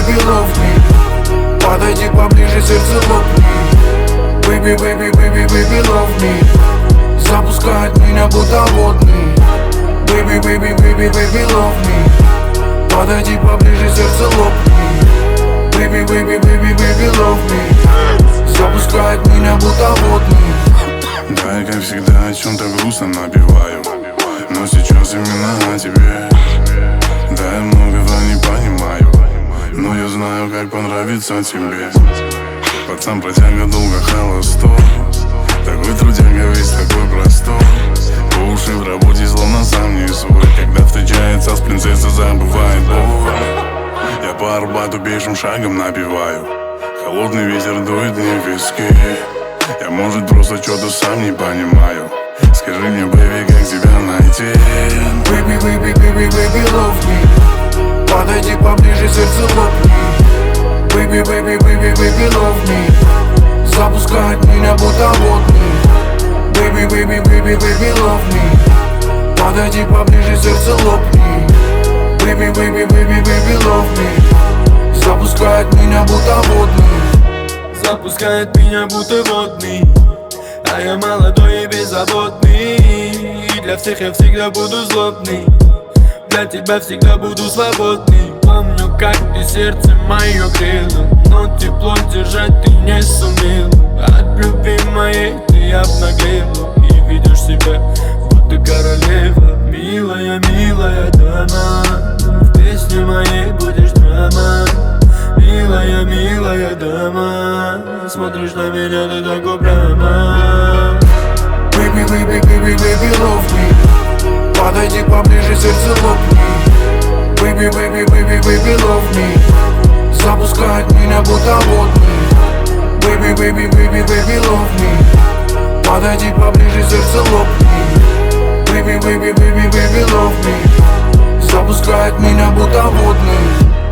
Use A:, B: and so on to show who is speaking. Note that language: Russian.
A: baby, love me. Подойди поближе, сердце лопни. Baby, baby, baby, baby, love me. Запускает меня будто водный. Baby, baby, baby, baby, love me. Подойди поближе, сердце лопни. Baby, baby, baby, baby, love me. Запускает меня будто водный.
B: Да, я как всегда о чем-то грустно напеваю, но сейчас именно о тебе. Да, я многого не понимаю, но я знаю, как понравится тебе. Пацан протяга долго холостой, такой трудяга весь такой простой. По уши в работе словно сам не свой. Когда встречается с принцессой, забывает боль. Я по Арбату пешим шагом напеваю, холодный ветер дует мне в виски. Я, может, просто что-то сам не понимаю. Скажи мне, baby, как тебя найти?
A: Baby, baby, baby, baby, love me. Подойди поближе, сердце лопни. Baby, baby, baby, baby, love me. Запускает меня будто водный. Baby, baby, baby, baby, love me. Подойди поближе, сердце лопни. Baby, baby, baby, baby, love me. Запускает меня будто водный.
C: Запускает меня будто водный. А я молодой и беззаботный. И для всех я всегда буду злобный. Для тебя всегда буду свободный. Помню, как ты сердце мое грела, но тепло держать ты не сумел. От любви моей ты обнаглела и ведешь себя будто королева. Милая, милая дама, в песне моей будешь драма. Милая, милая дама, смотришь на меня, ты такой прямо.
A: Baby, baby, baby, baby, love me. Подойди поближе, сердце лопни. Baby, baby, baby, baby, love me. Запускает меня будто водный. Baby, baby, baby, baby, love me. Подойди поближе, сердце лопни. Baby, baby, baby, baby, love me. Запускает меня будто водный.